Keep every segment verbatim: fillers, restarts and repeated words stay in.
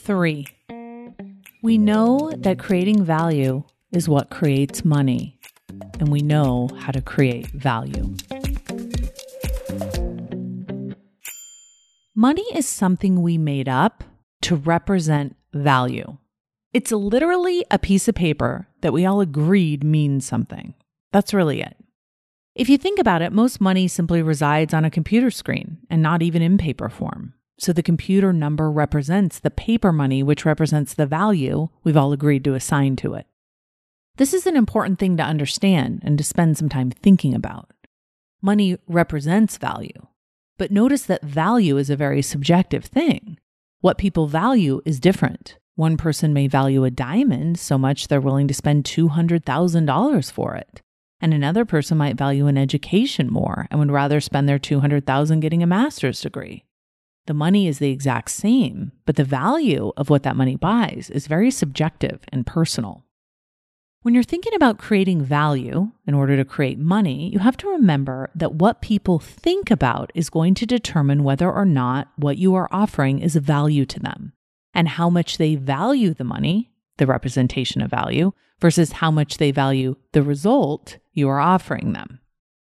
Three, we know that creating value is what creates money, and we know how to create value. Money is something we made up to represent value. It's literally a piece of paper that we all agreed means something. That's really it. If you think about it, most money simply resides on a computer screen and not even in paper form. So the computer number represents the paper money, which represents the value we've all agreed to assign to it. This is an important thing to understand and to spend some time thinking about. Money represents value, but notice that value is a very subjective thing. What people value is different. One person may value a diamond so much they're willing to spend two hundred thousand dollars for it. And another person might value an education more and would rather spend their two hundred thousand dollars getting a master's degree. The money is the exact same, but the value of what that money buys is very subjective and personal. When you're thinking about creating value in order to create money, you have to remember that what people think about is going to determine whether or not what you are offering is of value to them, and how much they value the money, the representation of value, versus how much they value the result you are offering them.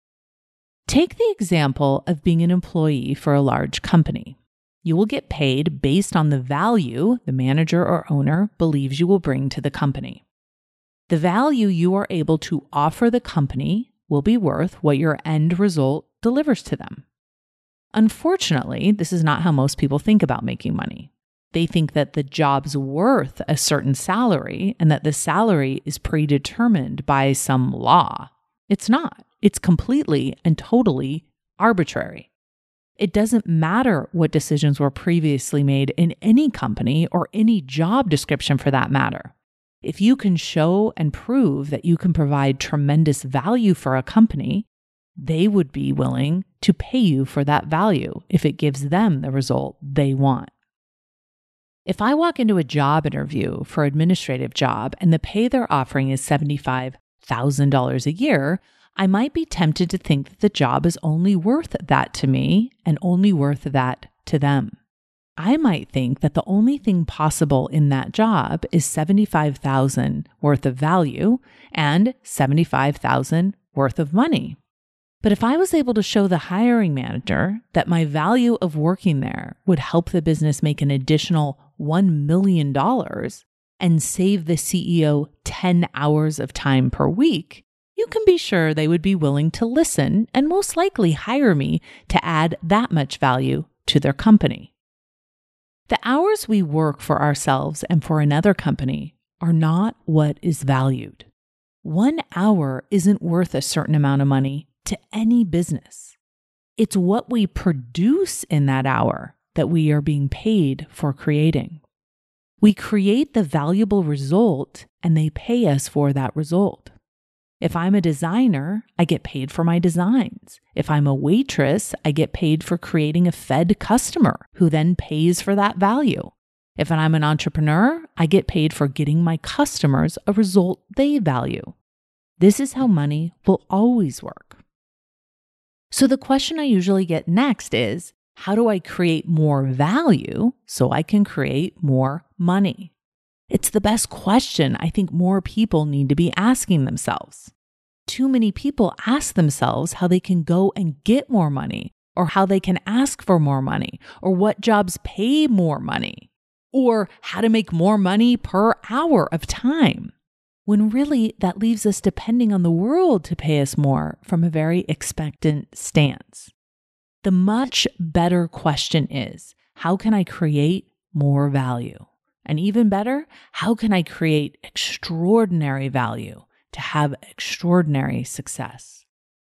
Take the example of being an employee for a large company. You will get paid based on the value the manager or owner believes you will bring to the company. The value you are able to offer the company will be worth what your end result delivers to them. Unfortunately, this is not how most people think about making money. They think that the job's worth a certain salary and that the salary is predetermined by some law. It's not. It's completely and totally arbitrary. It doesn't matter what decisions were previously made in any company or any job description for that matter. If you can show and prove that you can provide tremendous value for a company, they would be willing to pay you for that value if it gives them the result they want. If I walk into a job interview for an administrative job and the pay they're offering is seventy-five thousand dollars a year, I might be tempted to think that the job is only worth that to me and only worth that to them. I might think that the only thing possible in that job is seventy-five thousand dollars worth of value and seventy-five thousand dollars worth of money. But if I was able to show the hiring manager that my value of working there would help the business make an additional one million dollars and save the C E O ten hours of time per week, you can be sure they would be willing to listen and most likely hire me to add that much value to their company. The hours we work for ourselves and for another company are not what is valued. One hour isn't worth a certain amount of money to any business. It's what we produce in that hour that we are being paid for creating. We create the valuable result and they pay us for that result. If I'm a designer, I get paid for my designs. If I'm a waitress, I get paid for creating a fed customer who then pays for that value. If I'm an entrepreneur, I get paid for getting my customers a result they value. This is how money will always work. So the question I usually get next is, how do I create more value so I can create more money? It's the best question I think more people need to be asking themselves. Too many people ask themselves how they can go and get more money, or how they can ask for more money, or what jobs pay more money, or how to make more money per hour of time, when really that leaves us depending on the world to pay us more from a very expectant stance. The much better question is, how can I create more value? And even better, how can I create extraordinary value to have extraordinary success?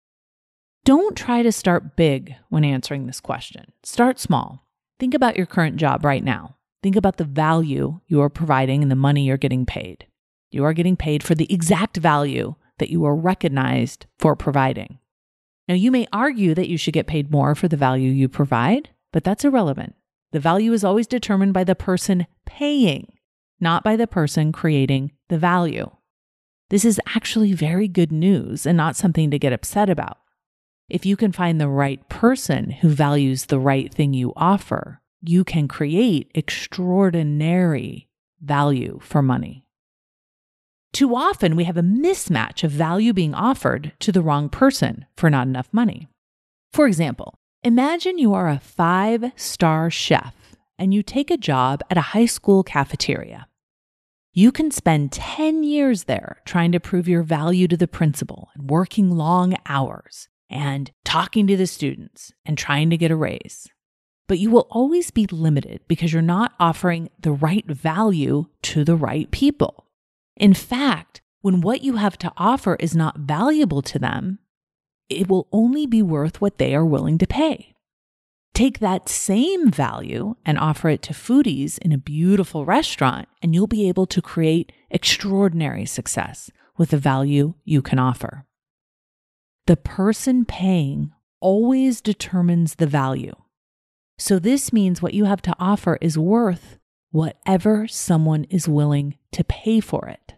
Don't try to start big when answering this question. Start small. Think about your current job right now. Think about the value you are providing and the money you're getting paid. You are getting paid for the exact value that you are recognized for providing. Now, you may argue that you should get paid more for the value you provide, but that's irrelevant. The value is always determined by the person paying, not by the person creating the value. This is actually very good news and not something to get upset about. If you can find the right person who values the right thing you offer, you can create extraordinary value for money. Too often, we have a mismatch of value being offered to the wrong person for not enough money. For example, imagine you are a five-star chef and you take a job at a high school cafeteria. You can spend ten years there trying to prove your value to the principal and working long hours and talking to the students and trying to get a raise. But you will always be limited because you're not offering the right value to the right people. In fact, when what you have to offer is not valuable to them, it will only be worth what they are willing to pay. Take that same value and offer it to foodies in a beautiful restaurant, and you'll be able to create extraordinary success with the value you can offer. The person paying always determines the value. So this means what you have to offer is worth whatever someone is willing to pay for it.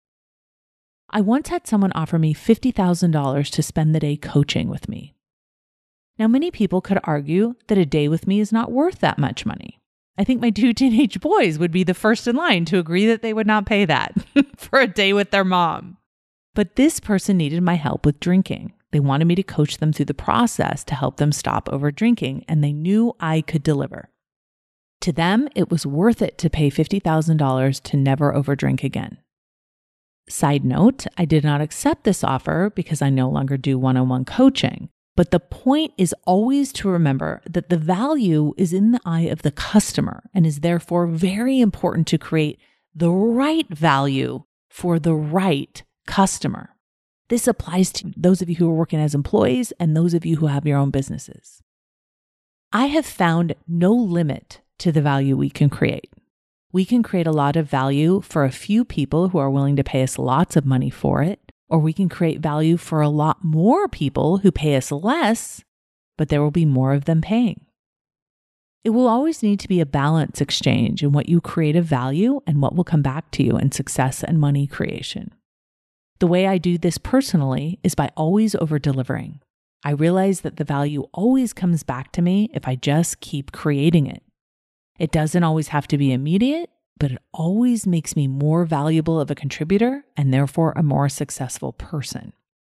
I once had someone offer me fifty thousand dollars to spend the day coaching with me. Now, many people could argue that a day with me is not worth that much money. I think my two teenage boys would be the first in line to agree that they would not pay that for a day with their mom. But this person needed my help with drinking. They wanted me to coach them through the process to help them stop over drinking, and they knew I could deliver. To them, it was worth it to pay fifty thousand dollars to never overdrink again. Side note, I did not accept this offer because I no longer do one-on-one coaching. But the point is always to remember that the value is in the eye of the customer and is therefore very important to create the right value for the right customer. This applies to those of you who are working as employees and those of you who have your own businesses. I have found no limit to the value we can create. We can create a lot of value for a few people who are willing to pay us lots of money for it, or we can create value for a lot more people who pay us less, but there will be more of them paying. It will always need to be a balance exchange in what you create of value and what will come back to you in success and money creation. The way I do this personally is by always over-delivering. I realize that the value always comes back to me if I just keep creating it. It doesn't always have to be immediate, but it always makes me more valuable of a contributor and therefore a more successful person.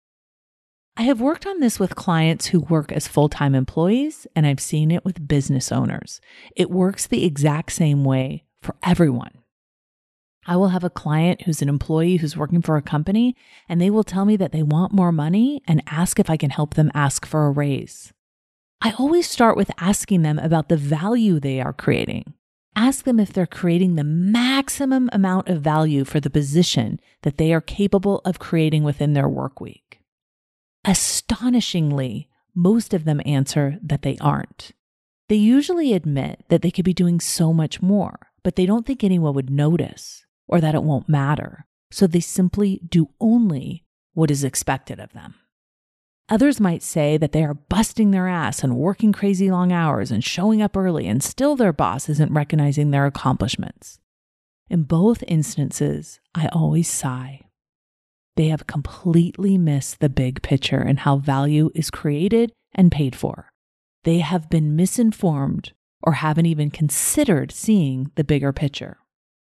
I have worked on this with clients who work as full-time employees, and I've seen it with business owners. It works the exact same way for everyone. I will have a client who's an employee who's working for a company, and they will tell me that they want more money and ask if I can help them ask for a raise. I always start with asking them about the value they are creating. Ask them if they're creating the maximum amount of value for the position that they are capable of creating within their work week. Astonishingly, most of them answer that they aren't. They usually admit that they could be doing so much more, but they don't think anyone would notice or that it won't matter. So they simply do only what is expected of them. Others might say that they are busting their ass and working crazy long hours and showing up early, and still their boss isn't recognizing their accomplishments. In both instances, I always sigh. They have completely missed the big picture and how value is created and paid for. They have been misinformed or haven't even considered seeing the bigger picture.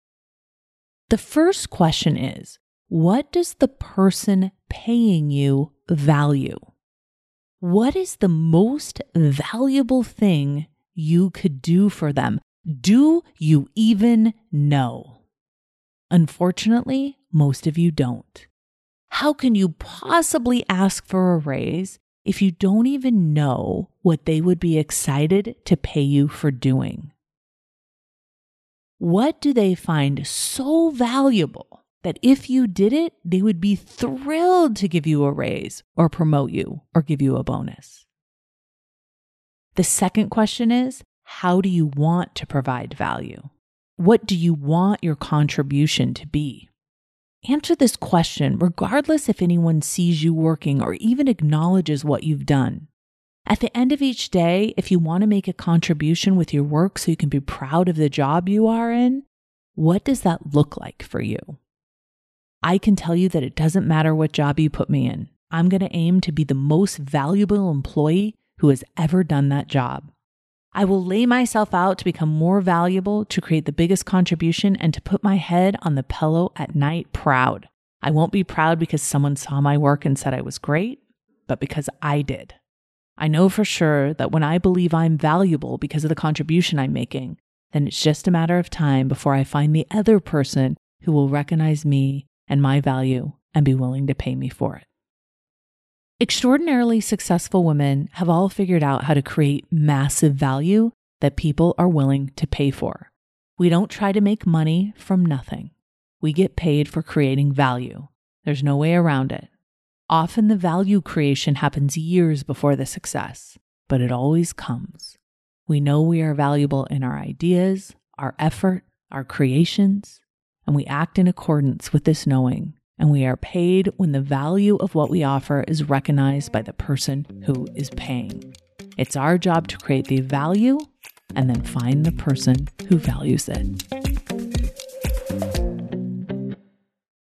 The first question is, what does the person paying you value? What is the most valuable thing you could do for them? Do you even know? Unfortunately, most of you don't. How can you possibly ask for a raise if you don't even know what they would be excited to pay you for doing? What do they find so valuable that if you did it, they would be thrilled to give you a raise or promote you or give you a bonus? The second question is, how do you want to provide value? What do you want your contribution to be? Answer this question regardless if anyone sees you working or even acknowledges what you've done. At the end of each day, if you want to make a contribution with your work so you can be proud of the job you are in, what does that look like for you? I can tell you that it doesn't matter what job you put me in. I'm going to aim to be the most valuable employee who has ever done that job. I will lay myself out to become more valuable, to create the biggest contribution, and to put my head on the pillow at night proud. I won't be proud because someone saw my work and said I was great, but because I did. I know for sure that when I believe I'm valuable because of the contribution I'm making, then it's just a matter of time before I find the other person who will recognize me and my value and be willing to pay me for it. Extraordinarily successful women have all figured out how to create massive value that people are willing to pay for. We don't try to make money from nothing. We get paid for creating value. There's no way around it. Often the value creation happens years before the success, but it always comes. We know we are valuable in our ideas, our effort, our creations, and we act in accordance with this knowing. And we are paid when the value of what we offer is recognized by the person who is paying. It's our job to create the value and then find the person who values it.